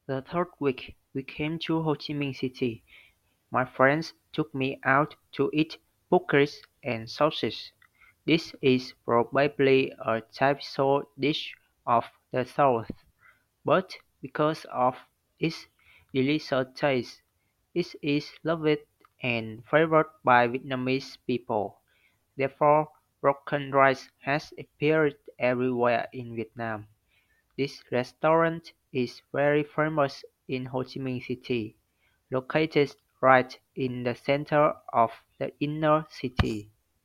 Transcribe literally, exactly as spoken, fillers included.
The third week we came to Ho Chi Minh City. My friends took me out to eat bookies and sausage. This is probably a typical dish of the South, but because of its delicious taste, it is loved and favored by Vietnamese people. Therefore, broken rice has appeared everywhere in Vietnam. This restaurant is very famous in Ho Chi Minh City, located right in the center of the inner city.